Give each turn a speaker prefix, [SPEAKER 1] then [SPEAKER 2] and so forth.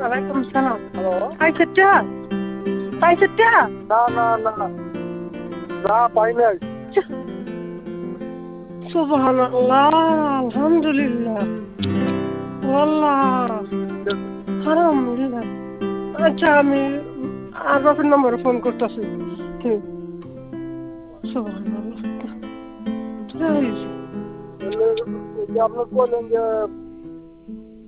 [SPEAKER 1] ওয়ালাইকুম সালাম।
[SPEAKER 2] হ্যালো।
[SPEAKER 1] পাইছেটা পাইছেটা
[SPEAKER 2] না না না না পাই নাই।
[SPEAKER 1] সুবহানাল্লাহ, আলহামদুলিল্লাহ, ওয়াল্লাহ আলহামদুলিল্লাহ। আচ্ছা আমি আর বাপের নম্বরে ফোন করতেছি। সুবহানাল্লাহ।
[SPEAKER 2] তাহলে ওই যে আপনি বললেন যে